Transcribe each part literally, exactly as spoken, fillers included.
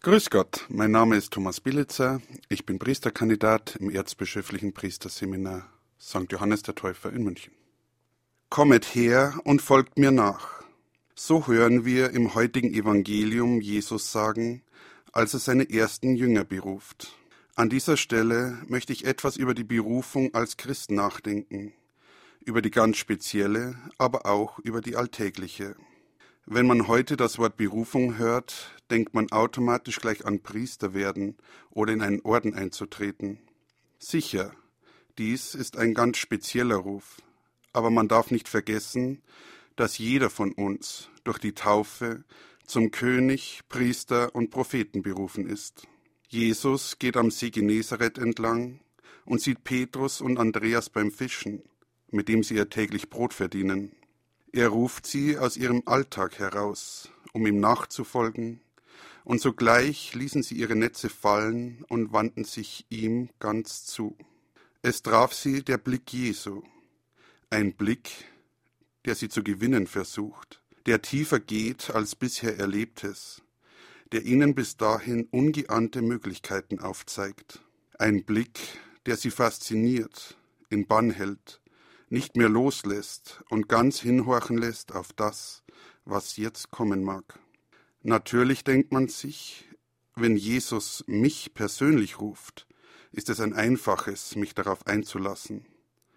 Grüß Gott, mein Name ist Thomas Bilitzer, ich bin Priesterkandidat im Erzbischöflichen Priesterseminar Sankt Johannes der Täufer in München. Kommet her und folgt mir nach. So hören wir im heutigen Evangelium Jesus sagen, als er seine ersten Jünger beruft. An dieser Stelle möchte ich etwas über die Berufung als Christ nachdenken, über die ganz spezielle, aber auch über die alltägliche. Wenn man heute das Wort Berufung hört, denkt man automatisch gleich an Priester werden oder in einen Orden einzutreten. Sicher, dies ist ein ganz spezieller Ruf, aber man darf nicht vergessen, dass jeder von uns durch die Taufe zum König, Priester und Propheten berufen ist. Jesus geht am See Genezareth entlang und sieht Petrus und Andreas beim Fischen, mit dem sie ihr täglich Brot verdienen. Er ruft sie aus ihrem Alltag heraus, um ihm nachzufolgen, und sogleich ließen sie ihre Netze fallen und wandten sich ihm ganz zu. Es traf sie der Blick Jesu, ein Blick, der sie zu gewinnen versucht, der tiefer geht als bisher Erlebtes, der ihnen bis dahin ungeahnte Möglichkeiten aufzeigt. Ein Blick, der sie fasziniert, in Bann hält, nicht mehr loslässt und ganz hinhorchen lässt auf das, was jetzt kommen mag. Natürlich denkt man sich, wenn Jesus mich persönlich ruft, ist es ein einfaches, mich darauf einzulassen.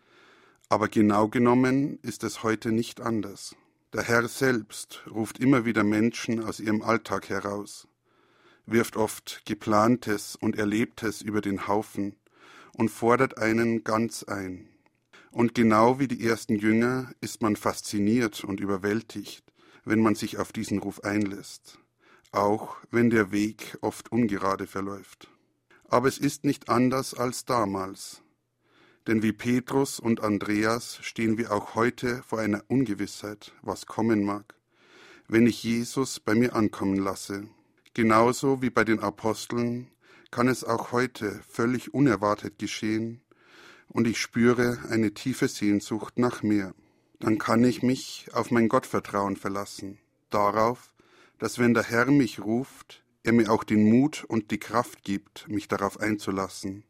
Aber genau genommen ist es heute nicht anders. Der Herr selbst ruft immer wieder Menschen aus ihrem Alltag heraus, wirft oft Geplantes und Erlebtes über den Haufen und fordert einen ganz ein. Und genau wie die ersten Jünger ist man fasziniert und überwältigt, wenn man sich auf diesen Ruf einlässt, auch wenn der Weg oft ungerade verläuft. Aber es ist nicht anders als damals, denn wie Petrus und Andreas stehen wir auch heute vor einer Ungewissheit, was kommen mag, wenn ich Jesus bei mir ankommen lasse. Genauso wie bei den Aposteln kann es auch heute völlig unerwartet geschehen, und ich spüre eine tiefe Sehnsucht nach mehr. Dann kann ich mich auf mein Gottvertrauen verlassen, darauf, dass wenn der Herr mich ruft, er mir auch den Mut und die Kraft gibt, mich darauf einzulassen,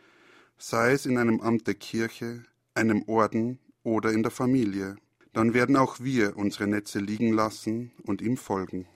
sei es in einem Amt der Kirche, einem Orden oder in der Familie. Dann werden auch wir unsere Netze liegen lassen und ihm folgen.